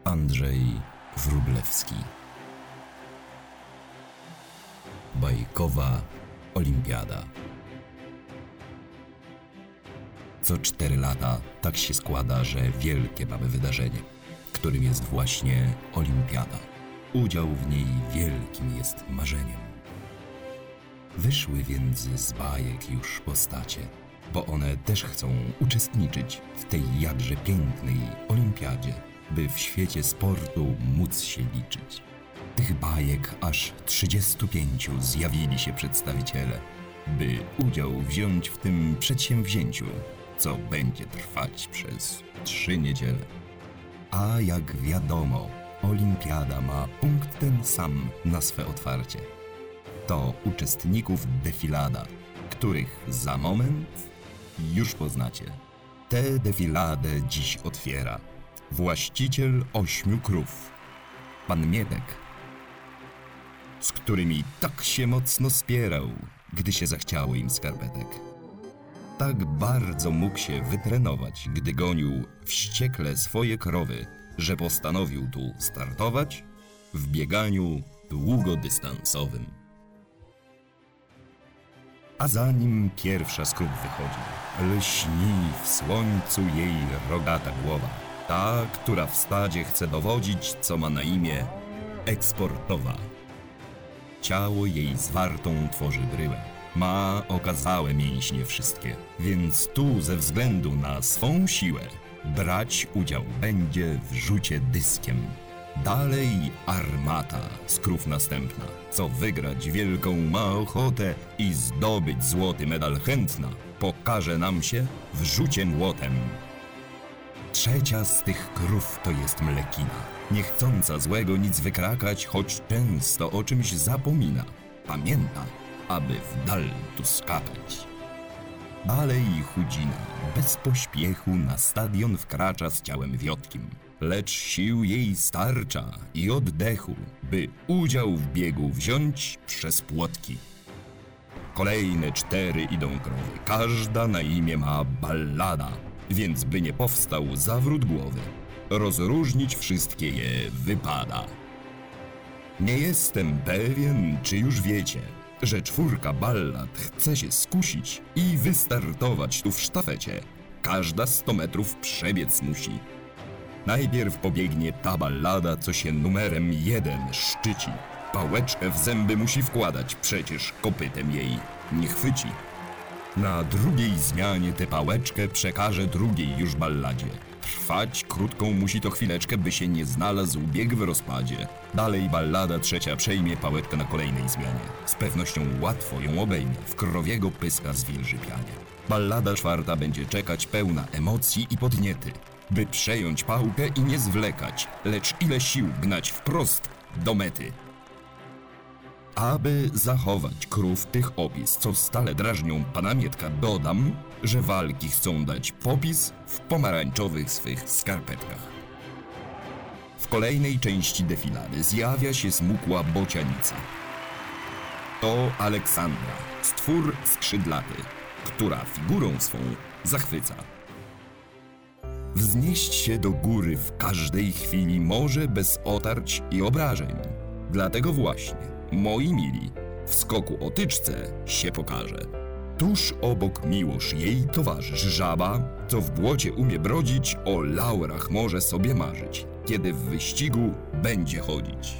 Andrzej Wróblewski. Bajkowa olimpiada. Co 4 lata tak się składa, że wielkie mamy wydarzenie, którym jest właśnie olimpiada. Udział w niej wielkim jest marzeniem. Wyszły więc z bajek już postacie, bo one też chcą uczestniczyć w tej jakże pięknej olimpiadzie, by w świecie sportu móc się liczyć. Tych bajek aż 35 zjawili się przedstawiciele, by udział wziąć w tym przedsięwzięciu, co będzie trwać przez 3 niedziele. A jak wiadomo, olimpiada ma punkt ten sam na swe otwarcie. To uczestników defilada, których za moment już poznacie. Tę defiladę dziś otwiera właściciel 8 krów, pan Mietek, z którymi tak się mocno spierał, gdy się zachciało im skarpetek. Tak bardzo mógł się wytrenować, gdy gonił wściekle swoje krowy, że postanowił tu startować w bieganiu długodystansowym. A zanim pierwsza z krów wychodzi, lśni w słońcu jej rogata głowa, ta, która w stadzie chce dowodzić, co ma na imię eksportowa. Ciało jej zwartą tworzy bryłę, ma okazałe mięśnie wszystkie, więc tu ze względu na swą siłę brać udział będzie w rzucie dyskiem. Dalej armata z krów następna, co wygrać wielką ma ochotę i zdobyć złoty medal chętna, pokaże nam się w rzucie młotem. Trzecia z tych krów to jest mlekina, niechcąca złego nic wykrakać, choć często o czymś zapomina. Pamięta, aby w dal tu skakać. Dalej chudzina bez pośpiechu na stadion wkracza z ciałem wiotkim, lecz sił jej starcza i oddechu, by udział w biegu wziąć przez płotki. Kolejne 4 idą krowy, każda na imię ma Ballada, więc by nie powstał zawrót głowy, rozróżnić wszystkie je wypada. Nie jestem pewien, czy już wiecie, że 4 ballad chce się skusić i wystartować tu w sztafecie. Każda 100 metrów przebiec musi. Najpierw pobiegnie ta ballada, co się numerem 1 szczyci. Pałeczkę w zęby musi wkładać, przecież kopytem jej nie chwyci. Na drugiej zmianie tę pałeczkę przekaże drugiej już balladzie. Trwać krótką musi to chwileczkę, by się nie znalazł bieg w rozpadzie. Dalej ballada 3 przejmie pałeczkę na kolejnej zmianie. Z pewnością łatwo ją obejmie, w krowiego pyska zwilży pianie. Ballada 4 będzie czekać pełna emocji i podniety, by przejąć pałkę i nie zwlekać, lecz ile sił gnać wprost do mety. Aby zachować krów tych opis, co stale drażnią pana Mietka, dodam, że walki chcą dać popis w pomarańczowych swych skarpetkach. W kolejnej części defilady zjawia się smukła bocianica. To Aleksandra, stwór skrzydlaty, która figurą swą zachwyca. Wznieść się do góry w każdej chwili może bez otarć i obrażeń. Dlatego właśnie, moi mili, w skoku o tyczce się pokaże. Tuż obok Miłosz jej towarzysz żaba, co w błocie umie brodzić, o laurach może sobie marzyć, kiedy w wyścigu będzie chodzić.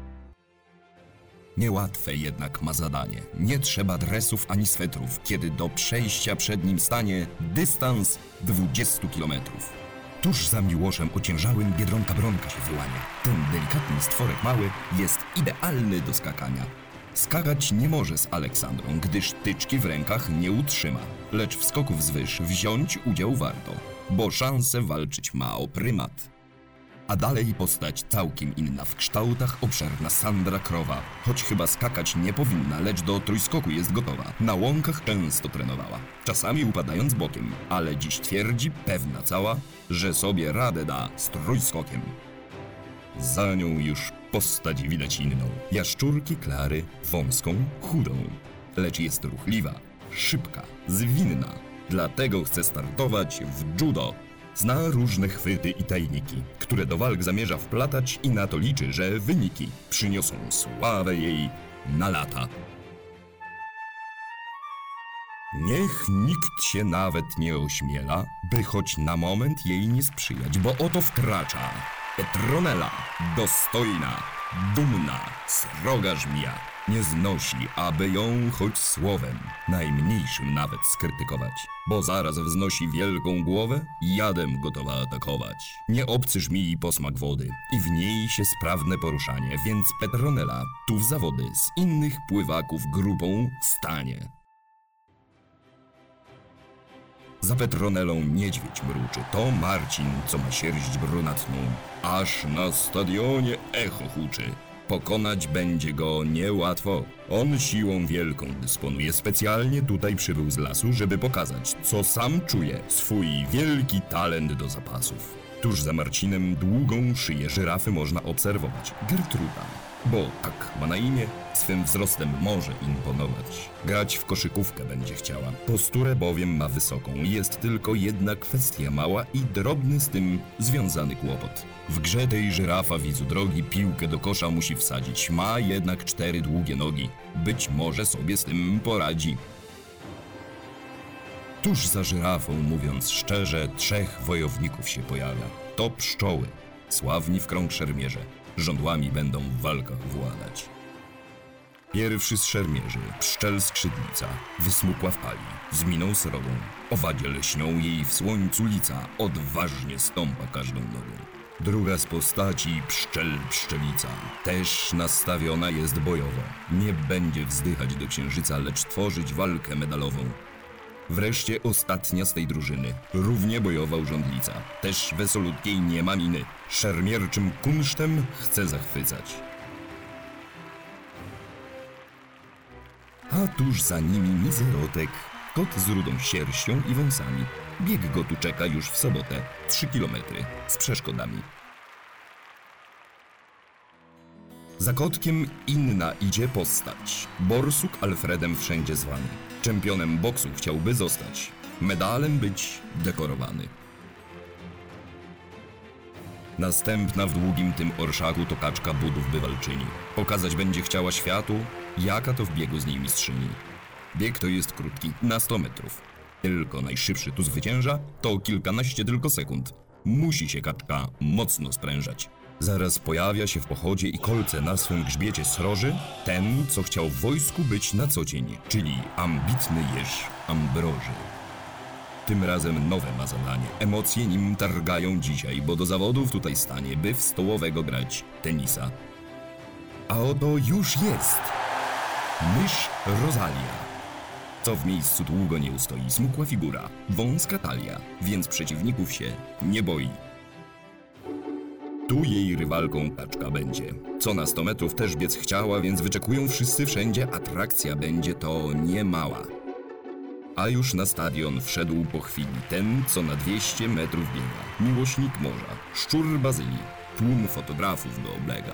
Niełatwe jednak ma zadanie, nie trzeba dresów ani swetrów, kiedy do przejścia przed nim stanie dystans 20 kilometrów. Tuż za Miłoszem ociężałym Biedronka Bronka się wyłania. Ten delikatny stworek mały jest idealny do skakania. Skakać nie może z Aleksandrą, gdyż tyczki w rękach nie utrzyma. Lecz w skoku wzwyż wziąć udział warto, bo szansę walczyć ma o prymat. A dalej postać całkiem inna, w kształtach obszerna Sandra Krowa. Choć chyba skakać nie powinna, lecz do trójskoku jest gotowa. Na łąkach często trenowała, czasami upadając bokiem, ale dziś twierdzi, pewna cała, że sobie radę da z trójskokiem. Za nią już postać widać inną. Jaszczurki Klary, wąską, chudą. Lecz jest ruchliwa, szybka, zwinna. Dlatego chce startować w judo Zna różne chwyty i tajniki, które do walk zamierza wplatać i na to liczy, że wyniki przyniosą sławę jej na lata. Niech nikt się nawet nie ośmiela, by choć na moment jej nie sprzyjać, bo oto wkracza Petronella, dostojna, dumna, sroga żmija. Nie znosi, aby ją choć słowem, najmniejszym nawet skrytykować, bo zaraz wznosi wielką głowę, jadem gotowa atakować. Nie obcy żmii posmak wody i w niej się sprawne poruszanie, więc Petronella tu w zawody z innych pływaków grupą stanie. Za Petronelą niedźwiedź mruczy, to Marcin, co ma sierść brunatną, aż na stadionie echo huczy. Pokonać będzie go niełatwo. On siłą wielką dysponuje, specjalnie tutaj przybył z lasu, żeby pokazać, co sam czuje, swój wielki talent do zapasów. Tuż za Marcinem długą szyję żyrafy można obserwować. Gertruda, bo tak ma na imię, swym wzrostem może imponować. Grać w koszykówkę będzie chciała, posturę bowiem ma wysoką. Jest tylko jedna kwestia mała i drobny z tym związany kłopot. W grze tej żyrafa, widzu drogi, piłkę do kosza musi wsadzić. Ma jednak 4 długie nogi. Być może sobie z tym poradzi. Tuż za żyrafą, mówiąc szczerze, 3 wojowników się pojawia. To pszczoły, sławni w krąg szermierze. Żądłami będą w walkach władać. Pierwszy z szermierzy, pszczel skrzydlica, wysmukła w pali, z miną srogą. Owadzie lśnią jej w słońcu lica, odważnie stąpa każdą nogą. Druga z postaci, pszczel pszczelica, też nastawiona jest bojowo. Nie będzie wzdychać do księżyca, lecz tworzyć walkę medalową. Wreszcie ostatnia z tej drużyny, równie bojowa urządlica, też wesolutkiej nie ma miny, szermierczym kunsztem chce zachwycać. A tuż za nimi mizerotek, kot z rudą sierścią i wąsami. Bieg go tu czeka już w sobotę, 3 kilometry, z przeszkodami. Za kotkiem inna idzie postać. Borsuk Alfredem wszędzie zwany. Czempionem boksu chciałby zostać. Medalem być dekorowany. Następna w długim tym orszaku to kaczka budów bywalczyni. Pokazać będzie chciała światu, jaka to w biegu z niej mistrzyni. Bieg to jest krótki, na 100 metrów. Tylko najszybszy tu zwycięża, to kilkanaście tylko sekund. Musi się kaczka mocno sprężać. Zaraz pojawia się w pochodzie i kolce na swym grzbiecie sroży ten, co chciał w wojsku być na co dzień, czyli ambitny jeż Ambroży. Tym razem nowe ma zadanie. Emocje nim targają dzisiaj, bo do zawodów tutaj stanie, by w stołowego grać tenisa. A oto już jest! Mysz Rosalia. Co w miejscu długo nie ustoi, smukła figura, wąska talia, więc przeciwników się nie boi. Tu jej rywalką kaczka będzie. Co na 100 metrów też biec chciała, więc wyczekują wszyscy wszędzie, atrakcja będzie to niemała. A już na stadion wszedł po chwili ten, co na 200 metrów biega. Miłośnik morza, szczur bazylii, tłum fotografów go oblega.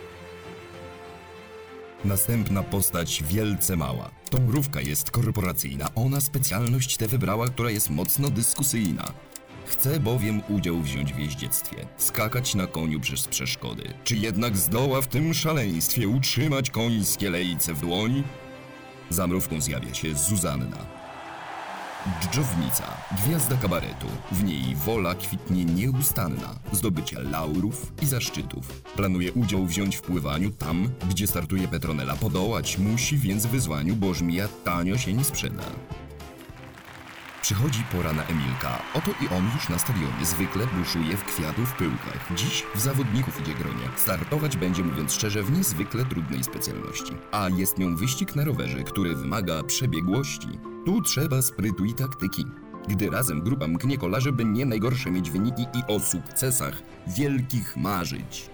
Następna postać wielce mała. To mrówka jest korporacyjna, ona specjalność tę wybrała, która jest mocno dyskusyjna. Chce bowiem udział wziąć w jeździectwie, skakać na koniu przez przeszkody. Czy jednak zdoła w tym szaleństwie utrzymać końskie lejce w dłoni? Za mrówką zjawia się Zuzanna. Dżdżownica, gwiazda kabaretu. W niej wola kwitnie nieustanna, zdobycia laurów i zaszczytów. Planuje udział wziąć w pływaniu tam, gdzie startuje Petronella. Podołać musi więc wyzwaniu, bo żmija tanio się nie sprzeda. Przychodzi pora na Emilka. Oto i on już na stadionie zwykle buszuje w kwiatu w pyłkach. Dziś w zawodników idzie gronie. Startować będzie, mówiąc szczerze, w niezwykle trudnej specjalności. A jest nią wyścig na rowerze, który wymaga przebiegłości. Tu trzeba sprytu i taktyki. Gdy razem grupa mknie kolarzy, by nie najgorsze mieć wyniki i o sukcesach wielkich marzyć.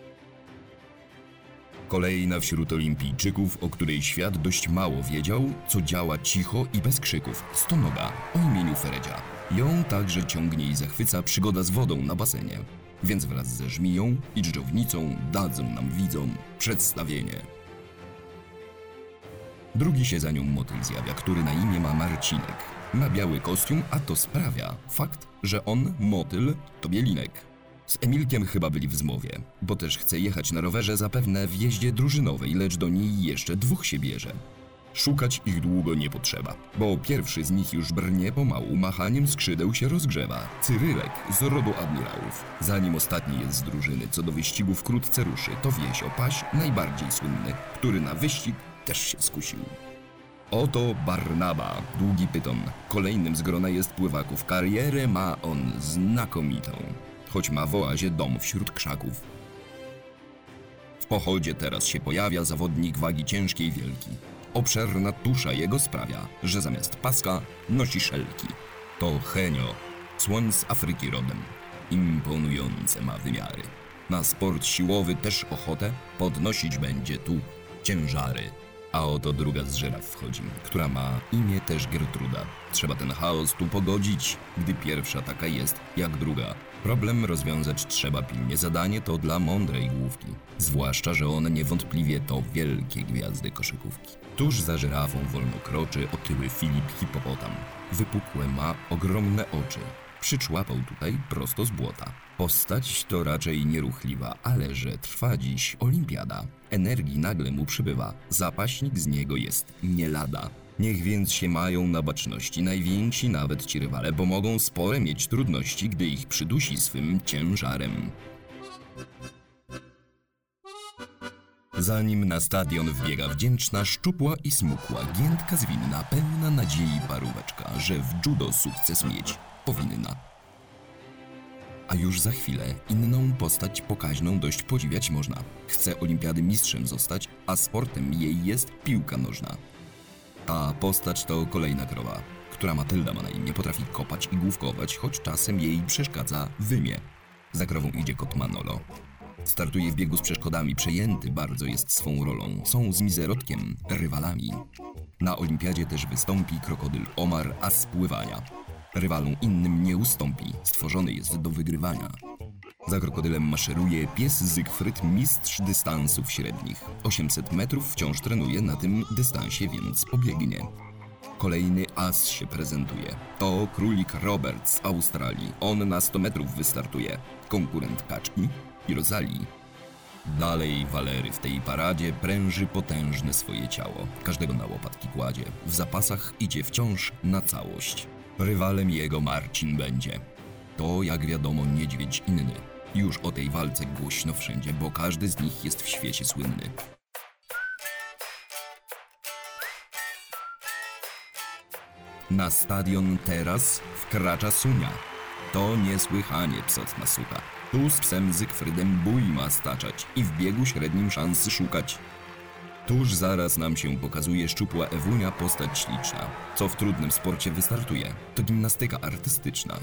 Kolejna wśród olimpijczyków, o której świat dość mało wiedział, co działa cicho i bez krzyków. Stonoga o imieniu Feredzia. Ją także ciągnie i zachwyca przygoda z wodą na basenie. Więc wraz ze żmiją i dżdżownicą dadzą nam widzom przedstawienie. Drugi się za nią motyl zjawia, który na imię ma Marcinek. Ma biały kostium, a to sprawia fakt, że on, motyl, to Bielinek. Z Emilkiem chyba byli w zmowie, bo też chce jechać na rowerze zapewne w jeździe drużynowej, lecz do niej jeszcze 2 się bierze. Szukać ich długo nie potrzeba, bo pierwszy z nich już brnie pomału, machaniem skrzydeł się rozgrzewa. Cyrylek z rodu admirałów. Zanim ostatni jest z drużyny, co do wyścigu wkrótce ruszy, to Wiesio Paś, najbardziej słynny, który na wyścig też się skusił. Oto Barnaba, długi pyton. Kolejnym z grona jest pływaków. Karierę ma on znakomitą, choć ma w oazie dom wśród krzaków. W pochodzie teraz się pojawia zawodnik wagi ciężkiej wielki. Obszerna tusza jego sprawia, że zamiast paska nosi szelki. To Henio, słoń z Afryki rodem. Imponujące ma wymiary. Na sport siłowy też ochotę podnosić będzie tu ciężary. A oto druga z żyraf wchodzi, która ma imię też Gertruda. Trzeba ten chaos tu pogodzić, gdy pierwsza taka jest jak druga. Problem rozwiązać trzeba pilnie, zadanie to dla mądrej główki. Zwłaszcza, że one niewątpliwie to wielkie gwiazdy koszykówki. Tuż za żyrafą wolno kroczy otyły Filip Hipopotam. Wypukłe ma ogromne oczy. Przyczłapał tutaj prosto z błota. Postać to raczej nieruchliwa, ale że trwa dziś olimpiada. Energii nagle mu przybywa, zapaśnik z niego jest nie lada. Niech więc się mają na baczności najwięksi nawet ci rywale, bo mogą spore mieć trudności, gdy ich przydusi swym ciężarem. Zanim na stadion wbiega wdzięczna, szczupła i smukła, giętka zwinna, pełna nadziei paróweczka, że w judo sukces mieć powinna. A już za chwilę inną postać pokaźną dość podziwiać można. Chce olimpiady mistrzem zostać, a sportem jej jest piłka nożna. Ta postać to kolejna krowa, która Matylda ma na imię, potrafi kopać i główkować, choć czasem jej przeszkadza wymie. Za krową idzie kot Manolo. Startuje w biegu z przeszkodami, przejęty bardzo jest swą rolą. Są z Mizerodkiem rywalami. Na olimpiadzie też wystąpi krokodyl Omar, as z pływania. Rywalom innym nie ustąpi, stworzony jest do wygrywania. Za krokodylem maszeruje pies Zygfryd, mistrz dystansów średnich. 800 metrów wciąż trenuje, na tym dystansie więc pobiegnie. Kolejny as się prezentuje. To królik Robert z Australii. On na 100 metrów wystartuje. Konkurent kaczki i Rozalii. Dalej Walery w tej paradzie pręży potężne swoje ciało. Każdego na łopatki kładzie. W zapasach idzie wciąż na całość. Rywalem jego Marcin będzie. To, jak wiadomo, niedźwiedź inny. Już o tej walce głośno wszędzie, bo każdy z nich jest w świecie słynny. Na stadion teraz wkracza Sunia. To niesłychanie psotna suka. Tu z psem Zygfrydem bój ma staczać i w biegu średnim szansy szukać. Tuż zaraz nam się pokazuje szczupła Ewunia, postać śliczna. Co w trudnym sporcie wystartuje, to gimnastyka artystyczna.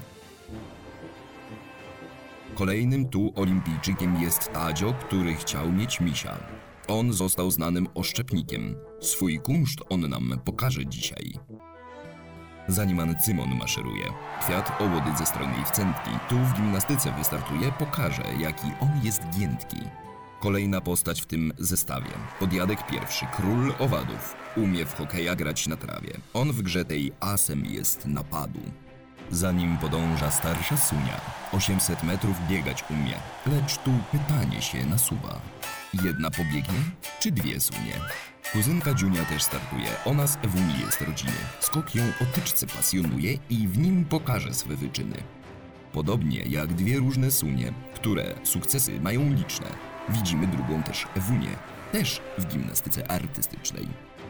Kolejnym tu olimpijczykiem jest Tadzio, który chciał mieć misia. On został znanym oszczepnikiem. Swój kunszt on nam pokaże dzisiaj. Zanim Ancymon maszeruje, kwiat ołody ze strojnej wcętki, tu w gimnastyce wystartuje, pokaże, jaki on jest giętki. Kolejna postać w tym zestawie. Podjadek pierwszy, król owadów. Umie w hokeja grać na trawie. On w grze tej asem jest napadu. Za nim podąża starsza Sunia. 800 metrów biegać umie. Lecz tu pytanie się nasuwa. Jedna pobiegnie, czy 2 sunie? Kuzynka Dziunia też startuje. Ona z Ewunii jest rodziny. Skok ją o tyczce pasjonuje i w nim pokaże swe wyczyny. Podobnie jak 2 różne sunie, które sukcesy mają liczne. Widzimy drugą też Ewunię, też w gimnastyce artystycznej.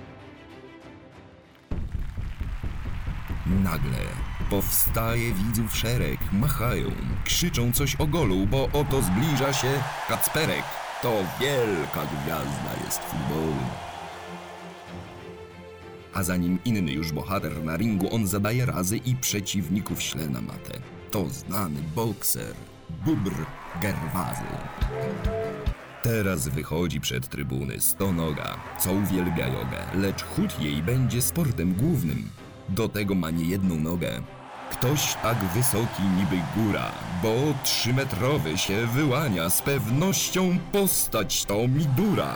Nagle powstaje widzów szereg, machają, krzyczą coś o golu, bo oto zbliża się Kacperek. To wielka gwiazda jest futbolu. A za nim inny już bohater na ringu, on zadaje razy i przeciwników śle na matę. To znany bokser, Bubr Gerwazy. Teraz wychodzi przed trybuny stonoga, co uwielbia jogę, lecz chód jej będzie sportem głównym. Do tego ma niejedną nogę. Ktoś tak wysoki niby góra, bo 3-metrowy się wyłania, z pewnością postać to Midura.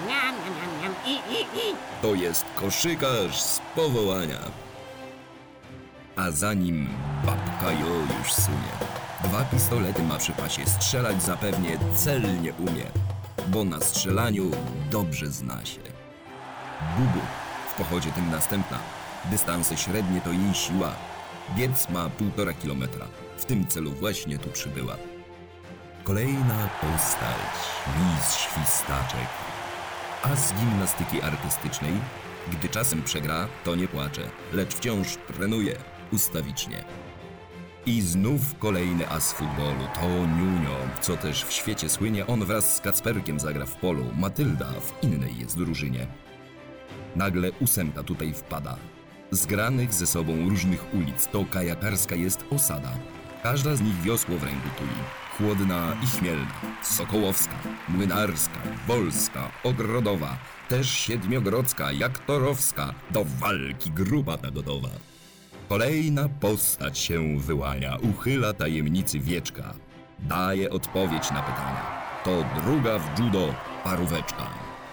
To jest koszykarz z powołania. a za nim babka Jo już sunie. 2 pistolety ma przy pasie, strzelać zapewnie celnie umie, bo na strzelaniu dobrze zna się. Bubu, w pochodzie tym następna, dystanse średnie to jej siła. Biec ma 1,5 kilometra, w tym celu właśnie tu przybyła. Kolejna postać, Miss Świstaczek. A z gimnastyki artystycznej, gdy czasem przegra, to nie płacze, lecz wciąż trenuje ustawicznie. I znów kolejny as futbolu, to Niunio, co też w świecie słynie, on wraz z Kacperkiem zagra w polu, Matylda w innej jest drużynie. Nagle 8 tutaj wpada. Zgranych ze sobą różnych ulic, to kajakarska jest osada. Każda z nich wiosło w ręku tuli. Chłodna i Chmielna, Sokołowska, Młynarska, Wolska, Ogrodowa, też Siedmiogrodzka, Jaktorowska, do walki grupa ta gotowa. Kolejna postać się wyłania, uchyla tajemnicy wieczka. Daje odpowiedź na pytania. To druga w judo Paróweczka.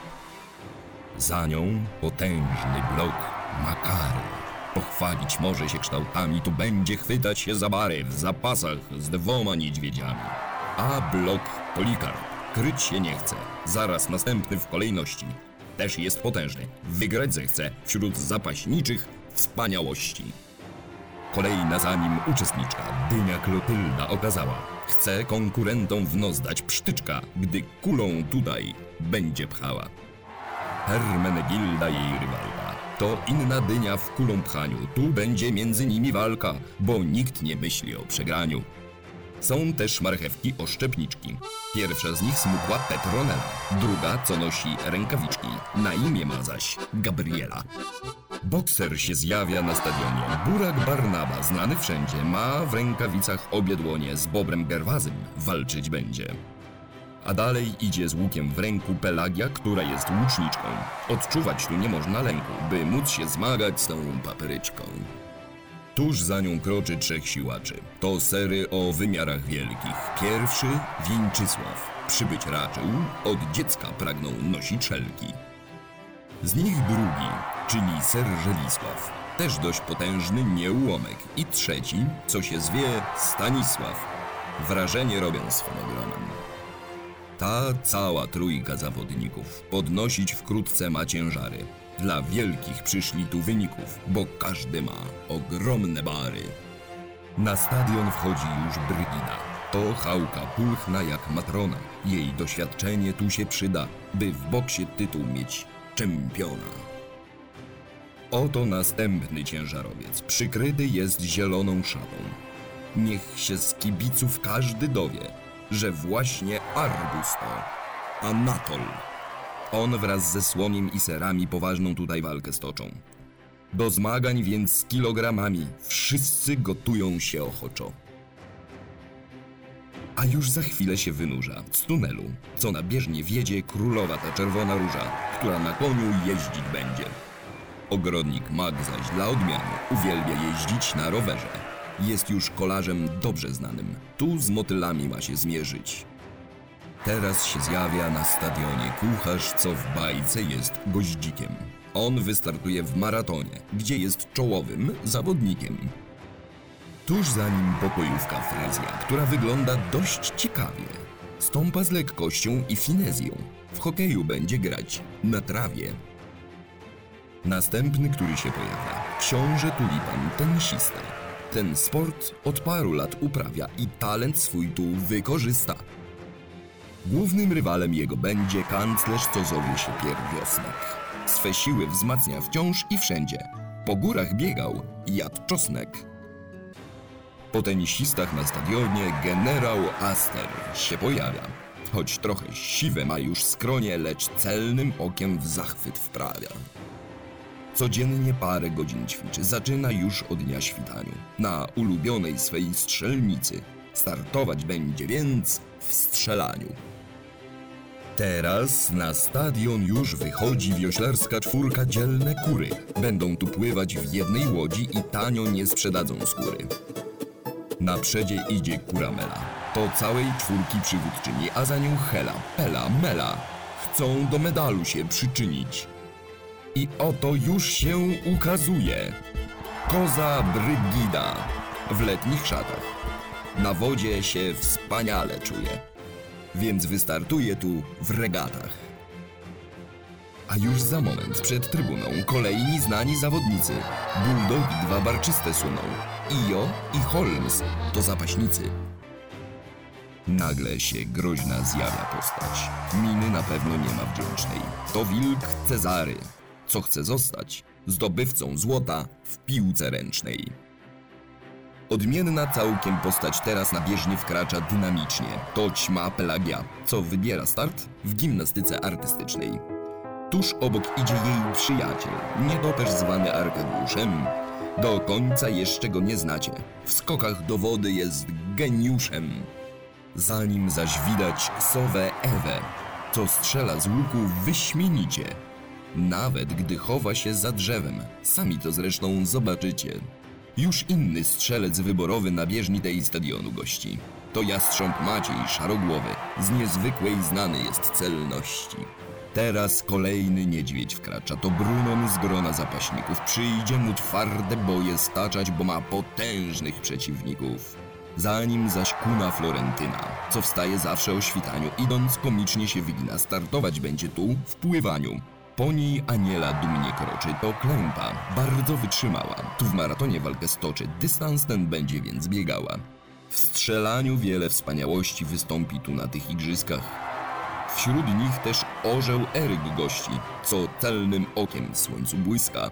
Za nią potężny blok Makary. Pochwalić może się kształtami, tu będzie chwytać się za bary w zapasach z 2 niedźwiedziami. A blok Polikarp kryć się nie chce, zaraz następny w kolejności. Też jest potężny, wygrać zechce wśród zapaśniczych wspaniałości. Kolejna za nim uczestniczka, Dynia Klotylda okazała. Chce konkurentom w nos dać psztyczka, gdy kulą tutaj będzie pchała. Hermenegilda jej rywalka, to inna dynia w kulą pchaniu. Tu będzie między nimi walka, bo nikt nie myśli o przegraniu. Są też marchewki oszczepniczki. Pierwsza z nich smukła Petronela, druga co nosi rękawiczki. Na imię ma zaś Gabriela. Bokser się zjawia na stadionie. Burak Barnaba, znany wszędzie, ma w rękawicach obie dłonie. Z Bobrem Gerwazym walczyć będzie. A dalej idzie z łukiem w ręku Pelagia, która jest łuczniczką. Odczuwać tu nie można lęku, by móc się zmagać z tą papryczką. Tuż za nią kroczy 3 siłaczy. To sery o wymiarach wielkich. Pierwszy Wieńczysław. Przybyć raczył, od dziecka pragnął nosić szelki. Z nich drugi, czyli ser Żelisław. Też dość potężny nieułomek. I trzeci, co się zwie, Stanisław. Wrażenie robią swym ogromem. Ta cała trójka zawodników podnosić wkrótce ma ciężary. Dla wielkich przyszli tu wyników, bo każdy ma ogromne bary. Na stadion wchodzi już Brygida. To chałka pulchna jak matrona. Jej doświadczenie tu się przyda, by w boksie tytuł mieć czempiona. Oto następny ciężarowiec. Przykryty jest zieloną szatą. Niech się z kibiców każdy dowie, że właśnie Arbus to Anatol. On wraz ze Słoniem i Serami poważną tutaj walkę stoczą. Do zmagań więc z kilogramami wszyscy gotują się ochoczo. A już za chwilę się wynurza z tunelu, co na bieżnie wiedzie królowa ta czerwona róża, która na koniu jeździć będzie. Ogrodnik Mag zaś dla odmiany uwielbia jeździć na rowerze. Jest już kolarzem dobrze znanym, tu z motylami ma się zmierzyć. Teraz się zjawia na stadionie kucharz, co w bajce jest goździkiem. On wystartuje w maratonie, gdzie jest czołowym zawodnikiem. Tuż za nim pokojówka Frezja, która wygląda dość ciekawie. Stąpa z lekkością i finezją. W hokeju będzie grać na trawie. Następny, który się pojawia, książę Tulipan, tenisista. Ten sport od paru lat uprawia i talent swój tu wykorzysta. Głównym rywalem jego będzie kanclerz, co zowie się Pierwiosnek. Swe siły wzmacnia wciąż i wszędzie. Po górach biegał, jadł czosnek. Po tenisistach na stadionie generał Aster się pojawia. Choć trochę siwe ma już skronie, lecz celnym okiem w zachwyt wprawia. Codziennie parę godzin ćwiczy, zaczyna już od dnia świtaniu. Na ulubionej swej strzelnicy startować będzie więc w strzelaniu. Teraz na stadion już wychodzi wioślarska czwórka Dzielne Kury. Będą tu pływać w jednej łodzi i tanio nie sprzedadzą skóry. Na przodzie idzie Kura Mela. To całej czwórki przywódczyni, a za nią Hela, Pela, Mela. Chcą do medalu się przyczynić. I oto już się ukazuje Koza Brygida w letnich szatach. Na wodzie się wspaniale czuje, więc wystartuje tu w regatach. A już za moment przed trybuną kolejni znani zawodnicy. Bulldogi dwa barczyste suną. Io i Holmes to zapaśnicy. Nagle się groźna zjawia postać. Miny na pewno nie ma wdzięcznej. To wilk Cezary, co chce zostać zdobywcą złota w piłce ręcznej. Odmienna całkiem postać teraz na bieżnię wkracza dynamicznie. To ćma Pelagia, co wybiera start w gimnastyce artystycznej. Tuż obok idzie jej przyjaciel, nietoperz zwany Arkadiuszem. Do końca jeszcze go nie znacie. W skokach do wody jest geniuszem. Za nim zaś widać sowę Ewę, co strzela z łuku wyśmienicie. Nawet gdy chowa się za drzewem, sami to zresztą zobaczycie. Już inny strzelec wyborowy na bieżni tej stadionu gości. To jastrząb Maciej Szarogłowy, z niezwykłej znany jest celności. Teraz kolejny niedźwiedź wkracza, to Brunon z grona zapaśników. Przyjdzie mu twarde boje staczać, bo ma potężnych przeciwników. Za nim zaś kuna Florentyna, co wstaje zawsze o świtaniu, idąc komicznie się wygina. Startować będzie tu w pływaniu. Po niej Aniela dumnie kroczy, to Klępa, bardzo wytrzymała. Tu w maratonie walkę stoczy, dystans ten będzie więc biegała. W strzelaniu wiele wspaniałości wystąpi tu na tych igrzyskach. Wśród nich też orzeł Eryk gości, co celnym okiem w słońcu błyska.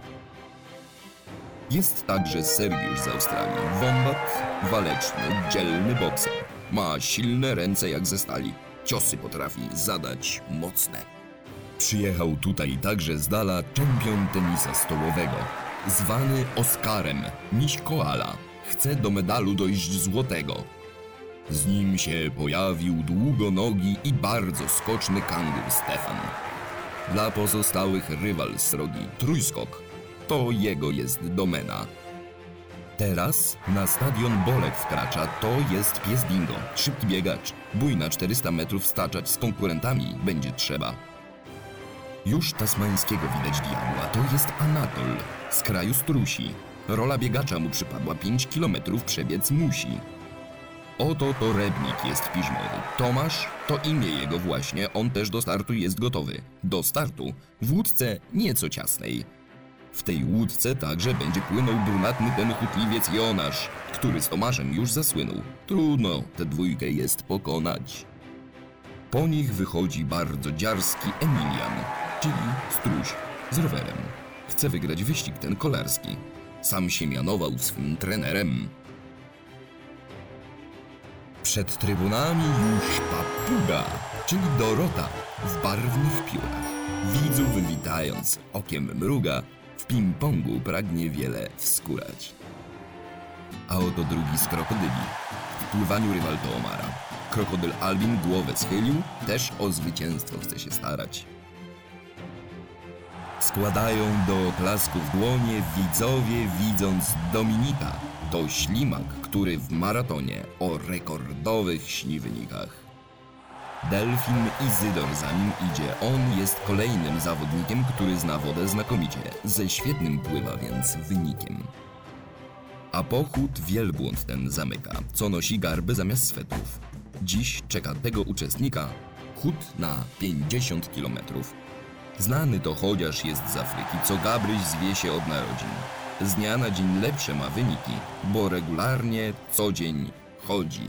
Jest także Sergiusz z Australii, wombat, waleczny, dzielny bokser. Ma silne ręce jak ze stali, ciosy potrafi zadać mocne. Przyjechał tutaj także z dala czempion tenisa stołowego, zwany Oskarem, miś koala. Chce do medalu dojść złotego. Z nim się pojawił długonogi i bardzo skoczny kangur Stefan. Dla pozostałych rywal srogi trójskok. To jego jest domena. Teraz na stadion Bolek wkracza, to jest pies Dingo, szybki biegacz. Bój na 400 metrów staczać z konkurentami będzie trzeba. Już tasmańskiego widać diabła, to jest Anatol, z kraju Strusi. Rola biegacza mu przypadła, 5 kilometrów przebiec musi. Oto torebnik jest piżmowy. Tomasz to imię jego właśnie, on też do startu jest gotowy. Do startu w łódce nieco ciasnej. W tej łódce także będzie płynął brunatny ten chutliwiec Jonasz, który z Tomaszem już zasłynął. Trudno tę dwójkę jest pokonać. Po nich wychodzi bardzo dziarski Emilian, czyli Struś, z rowerem. Chce wygrać wyścig ten kolarski. Sam się mianował swym trenerem. Przed trybunami już papuga, czyli Dorota, w barwnych piórach. Widzów witając, okiem mruga, w ping-pongu pragnie wiele wskórać. A oto drugi z krokodyli. W pływaniu rywal to Omara. Krokodyl Albin głowę schylił, też o zwycięstwo chce się starać. Składają do klasków dłonie widzowie, widząc Dominika. To ślimak, który w maratonie o rekordowych śni wynikach. Delfin Izydor za nim idzie. On jest kolejnym zawodnikiem, który zna wodę znakomicie. Ze świetnym pływa więc wynikiem. A pochód wielbłąd ten zamyka, co nosi garby zamiast swetów. Dziś czeka tego uczestnika chód na 50 kilometrów. Znany to chodziarz jest z Afryki, co Gabryś zwie się od narodzin. Z dnia na dzień lepsze ma wyniki, bo regularnie co dzień chodzi.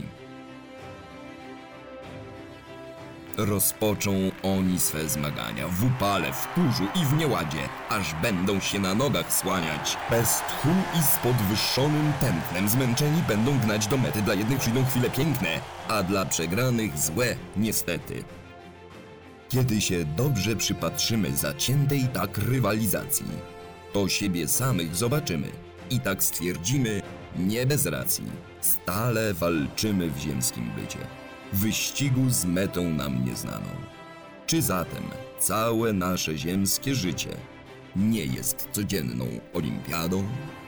Rozpoczą oni swe zmagania w upale, w kurzu i w nieładzie, aż będą się na nogach słaniać. Bez tchu i z podwyższonym tętnem zmęczeni będą gnać do mety. Dla jednych przyjdą chwile piękne, a dla przegranych złe, niestety. Kiedy się dobrze przypatrzymy zaciętej tak rywalizacji, to siebie samych zobaczymy i tak stwierdzimy, nie bez racji. Stale walczymy w ziemskim bycie, wyścigu z metą nam nieznaną. Czy zatem całe nasze ziemskie życie nie jest codzienną olimpiadą?